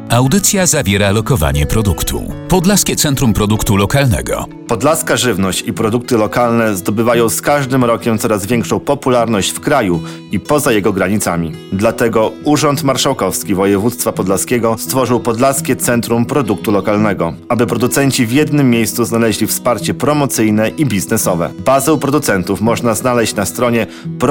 Audycja zawiera lokowanie produktu. Podlaskie Centrum Produktu Lokalnego. Podlaska żywność i produkty lokalne zdobywają z każdym rokiem coraz większą popularność w kraju i poza jego granicami. Dlatego Urząd Marszałkowski Województwa Podlaskiego stworzył Podlaskie Centrum Produktu Lokalnego, aby producenci w jednym miejscu znaleźli wsparcie promocyjne i biznesowe. Bazę producentów można znaleźć na stronie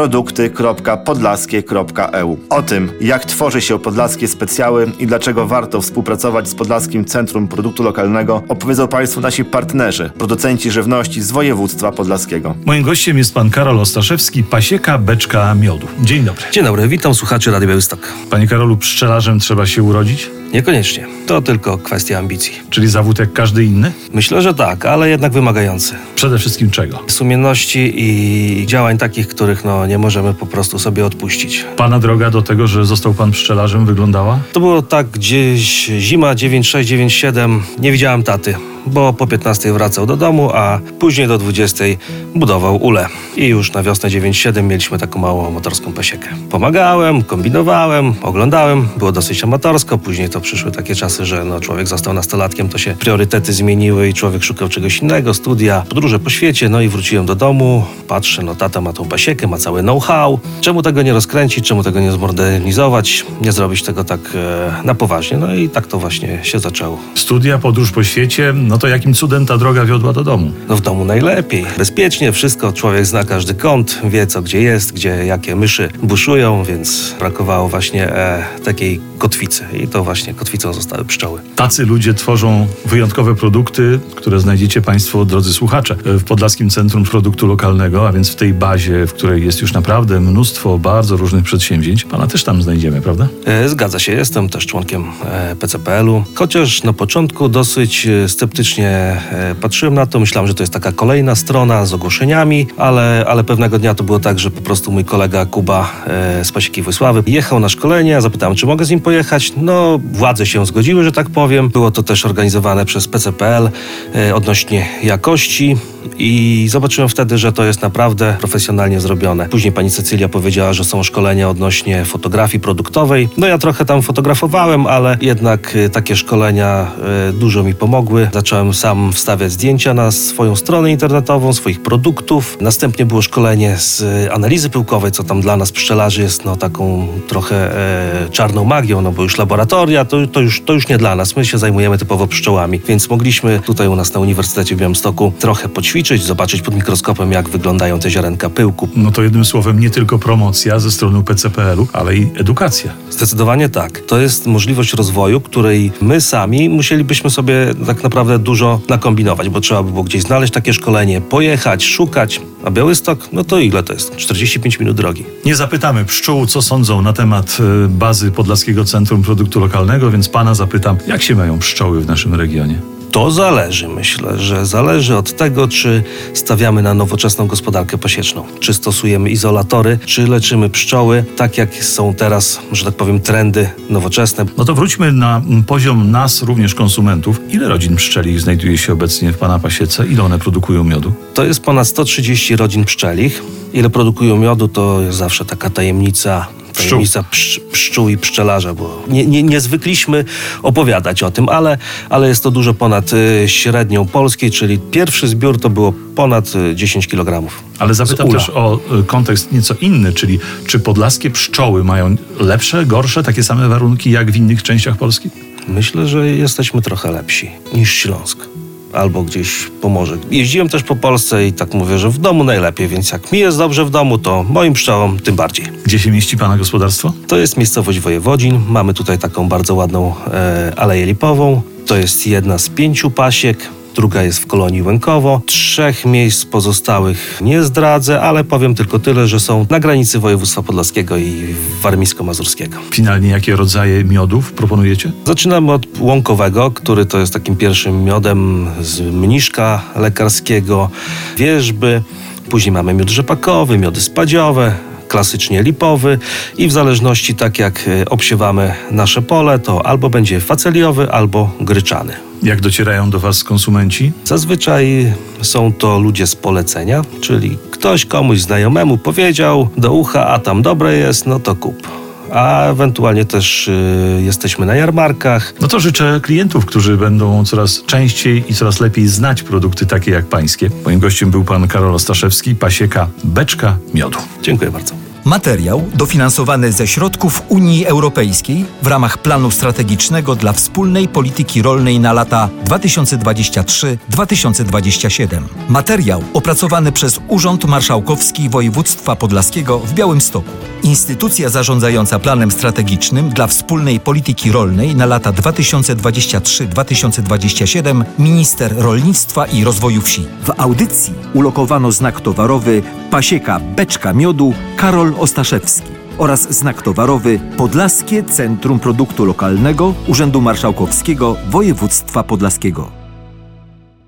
produkty.podlaskie.eu. O tym, jak tworzy się podlaskie specjały i dlaczego warto współpracować z Podlaskim Centrum Produktu Lokalnego, opowiedzą Państwu nasi partnerzy, producenci żywności z województwa podlaskiego. Moim gościem jest pan Karol Ostaszewski, pasieka beczka miodu. Dzień dobry. Dzień dobry, witam słuchaczy Radia Białystok. Panie Karolu, pszczelarzem trzeba się urodzić? Niekoniecznie, to tylko kwestia ambicji. Czyli zawód jak każdy inny? Myślę, że tak, ale jednak wymagający. Przede wszystkim czego? Sumienności i działań takich, których nie możemy po prostu sobie odpuścić. Pana droga do tego, że został pan pszczelarzem, wyglądała? To było tak gdzieś zima 96-97, nie widziałem taty, bo po 15 wracał do domu, a później do 20 budował ulę. I już na wiosnę 97 mieliśmy taką małą amatorską pasiekę. Pomagałem, kombinowałem, oglądałem, było dosyć amatorsko, później to przyszły takie czasy, że człowiek został nastolatkiem, to się priorytety zmieniły i człowiek szukał czegoś innego, studia, podróże po świecie, i wróciłem do domu, patrzę, tata ma tą pasiekę, ma cały know-how, czemu tego nie rozkręcić, czemu tego nie zmodernizować, nie zrobić tego tak na poważnie, i tak to właśnie się zaczęło. Studia, podróż po świecie, to jakim cudem ta droga wiodła do domu? W domu najlepiej, bezpiecznie, wszystko, człowiek zna każdy kąt, wie co gdzie jest, gdzie jakie myszy buszują, więc brakowało właśnie takiej kotwicy i to właśnie kotwicą zostały pszczoły. Tacy ludzie tworzą wyjątkowe produkty, które znajdziecie Państwo, drodzy słuchacze, w Podlaskim Centrum Produktu Lokalnego, a więc w tej bazie, w której jest już naprawdę mnóstwo bardzo różnych przedsięwzięć. Pana też tam znajdziemy, prawda? Zgadza się, jestem też członkiem PCPL-u, chociaż na początku dosyć sceptycznie patrzyłem na to, myślałem, że to jest taka kolejna strona z ogłoszeniami, ale pewnego dnia to było tak, że po prostu mój kolega Kuba z Pasieki Wojsławy jechał na szkolenie, zapytałem, czy mogę z nim pojechać. Władze się zgodziły, że tak powiem. Było to też organizowane przez PCPL odnośnie jakości i zobaczyłem wtedy, że to jest naprawdę profesjonalnie zrobione. Później pani Cecylia powiedziała, że są szkolenia odnośnie fotografii produktowej. Ja trochę tam fotografowałem, ale jednak takie szkolenia dużo mi pomogły. Zacząłem sam wstawiać zdjęcia na swoją stronę internetową, swoich produktów. Następnie było szkolenie z analizy pyłkowej, co tam dla nas pszczelarzy jest taką trochę czarną magią, bo już laboratoria to już nie dla nas. My się zajmujemy typowo pszczołami, więc mogliśmy tutaj u nas na Uniwersytecie w Białymstoku trochę poćwiczyć, zobaczyć pod mikroskopem, jak wyglądają te ziarenka pyłku. To jednym słowem nie tylko promocja ze strony PCPL-u, ale i edukacja. Zdecydowanie tak. To jest możliwość rozwoju, której my sami musielibyśmy sobie tak naprawdę dużo nakombinować, bo trzeba by było gdzieś znaleźć takie szkolenie, pojechać, szukać, a Białystok, to ile to jest? 45 minut drogi. Nie zapytamy pszczół, co sądzą na temat bazy Podlaskiego Centrum Produktu Lokalnego, więc pana zapytam, jak się mają pszczoły w naszym regionie? To zależy, myślę, że zależy od tego, czy stawiamy na nowoczesną gospodarkę pasieczną, czy stosujemy izolatory, czy leczymy pszczoły, tak jak są teraz, że tak powiem, trendy nowoczesne. To wróćmy na poziom nas, również konsumentów. Ile rodzin pszczelich znajduje się obecnie w pana pasiece? Ile one produkują miodu? To jest ponad 130 rodzin pszczelich. Ile produkują miodu, to jest zawsze taka tajemnica pszczół i pszczelarza, bo nie zwykliśmy opowiadać o tym, ale jest to dużo ponad średnią polskiej, czyli pierwszy zbiór to było ponad 10 kg. Ale zapytam też o kontekst nieco inny, czyli czy podlaskie pszczoły mają lepsze, gorsze, takie same warunki jak w innych częściach Polski? Myślę, że jesteśmy trochę lepsi niż Śląsk. Albo gdzieś Pomorze. Jeździłem też po Polsce i tak mówię, że w domu najlepiej, więc jak mi jest dobrze w domu, to moim pszczołom tym bardziej. Gdzie się mieści pana gospodarstwo? To jest miejscowość Wojewodzin. Mamy tutaj taką bardzo ładną aleję lipową. To jest jedna z 5 pasiek. Druga jest w Kolonii Łękowo. 3 miejsc pozostałych nie zdradzę, ale powiem tylko tyle, że są na granicy województwa podlaskiego i warmińsko-mazurskiego. Finalnie jakie rodzaje miodów proponujecie? Zaczynamy od łąkowego, który to jest takim pierwszym miodem z mniszka lekarskiego, wierzby. Później mamy miód rzepakowy, miody spadziowe, klasycznie lipowy i w zależności tak jak obsiewamy nasze pole, to albo będzie faceliowy, albo gryczany. Jak docierają do was konsumenci? Zazwyczaj są to ludzie z polecenia, czyli ktoś komuś znajomemu powiedział do ucha, a tam dobre jest, no to kup. a ewentualnie też jesteśmy na jarmarkach. No to życzę klientów, którzy będą coraz częściej i coraz lepiej znać produkty takie jak pańskie. Moim gościem był pan Karol Ostaszewski, Pasieka Beczka Miodu. Dziękuję bardzo. Materiał dofinansowany ze środków Unii Europejskiej w ramach planu strategicznego dla wspólnej polityki rolnej na lata 2023-2027. Materiał opracowany przez Urząd Marszałkowski Województwa Podlaskiego w Białymstoku. Instytucja zarządzająca planem strategicznym dla wspólnej polityki rolnej na lata 2023-2027, Minister Rolnictwa i Rozwoju Wsi. W audycji ulokowano znak towarowy Pasieka Beczka Miodu Karol Ostaszewski oraz znak towarowy Podlaskie Centrum Produktu Lokalnego Urzędu Marszałkowskiego Województwa Podlaskiego.